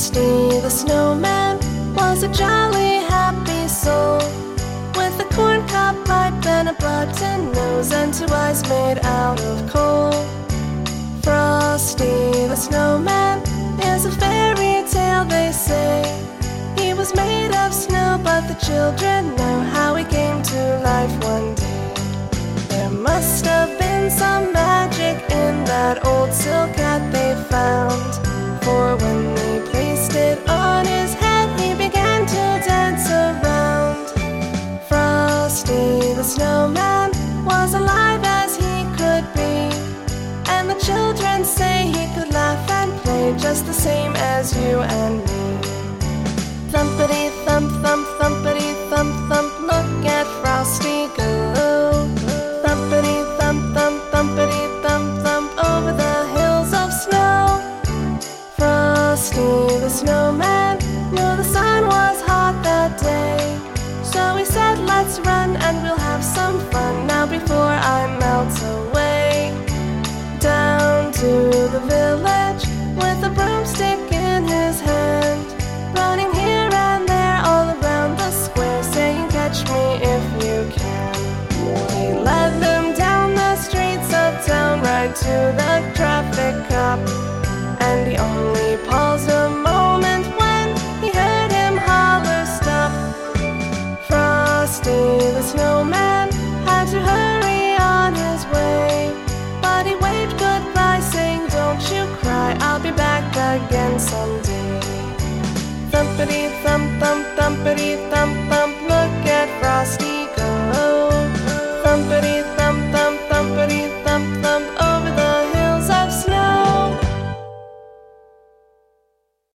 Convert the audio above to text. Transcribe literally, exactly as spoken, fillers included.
Frosty the snowman was a jolly, happy soul, with a corncob pipe and a button nose and two eyes made out of coal. Frosty the snowman is a fairy tale, they say. He was made of snow, but the children know how he came to life one day. There must have been some magic in that old silk hat they found, for when they placed it on his head, he began to dance around. Frosty the snowman was alive as he could be, and the children say he could laugh and play just the same as you and me. Thumpity thump thump, thumpity thump thump, look at Frosty go. Thumpity thump thump, thumpity thump thump, over the hills of snow. Frosty the snowman knew the sun was hot that day, so he said, let's run and we'll have some fun now before I melt away. Down to the village with a broomstick in his hand, running here and there all around the square, saying, catch me if you can. He led them down the streets of town, right to the traffic cop, and he only paused a moment when he heard him holler, stop. Frosty the snowman had to hurry on his way, but he waved goodbye, saying, don't you cry, I'll be back again someday. Thumpity thump thump,